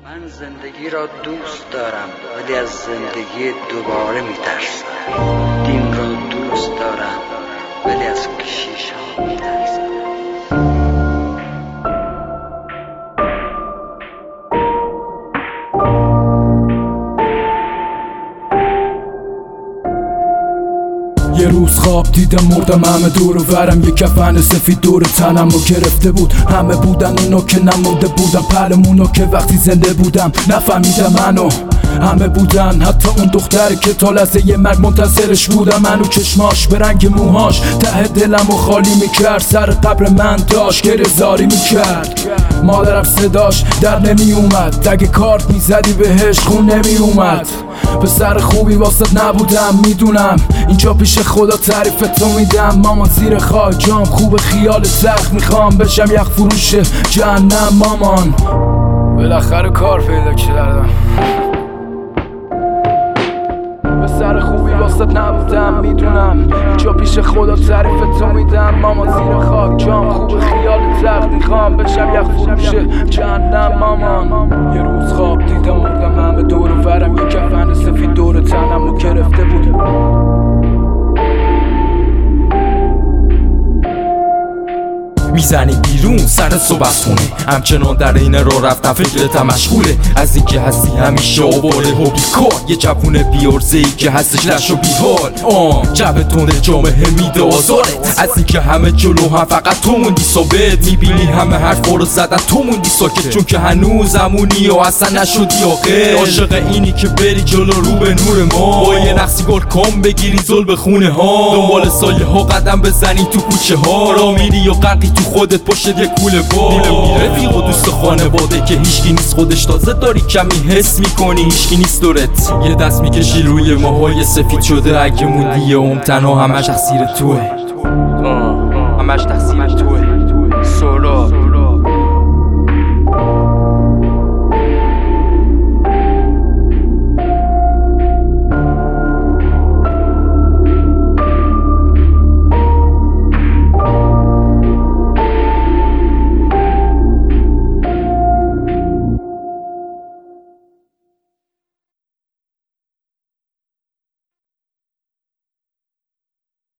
من زندگی را دوست دارم ولی از زندگی دوباره میترسم. دین را دوست دارم ولی از کشیش ها میترسم. یه روز خواب دیدم مردم، همه دور و برم یه کفن سفید دور تنم رو گرفته بود. همه بودن اونو که نمونده بودم، پلمونو که وقتی زنده بودم نفهمیدم منو. همه بودن حتی اون دختری که تا لحظه یه مرگ منتظرش بودم. منو چشماش به رنگ موهاش ته دلمو خالی میکرد. سر قبر من داشت گریه زاری میکرد. مادرم صداش در نمی اومد، اگه کارت میزدی بهش خون نمی اومد. پسر خوبی واسط نبودم میدونم، اینجا پیش خدا تعریف تو میدم. مامان زیر خاک جام خوب خیال سخت، میخوام بشم یخ فروش جهنم مامان. بالاخره کار پیدا کردم. پسر خوبی واسط نبودم میدونم، اینجا پیش خدا تعریف تو میدم. مامان زیر خاک جام خوب خیال سخت، میخوام بشم یخ فروش جهنم مامان. یه روز خواب دیدم مردم، همه دور و برم یه کفن سفید دور تنم رو گرفته بود. میزنی بیرون سر صبحونه، همچنان در این رو رفتن فکرت مشغوله. از اینکه هستی همیشه آواره و بیکار، یه جوونه بیارزه‌ای که هستش لش و بیحال. جبه تونه جامعه میده آزارت، از اینکه همه جلو هم فقط تو موندی ثابت. میبینی همه حرفا رو زدن تو موندی ساکت، چون که هنوز همونی و اصلا نشدی آخر. عاشق اینی که بری جلو رو به نور ما، با یه نقصی گل کام بگیری زل به خونه ها. دنبال سایه ها قدم بزنی تو کوچه ها، را میری یا غرقی تو خودت پشت یه کوله با. رفیق و دوست خانواده که هیچکی نیست، خودش تازه داری کمی حس میکنی هیچکی نیست دورت. یه دست میکشی روی موهای سفید شده، اگه موندی یه تنها همش تقصیر توه.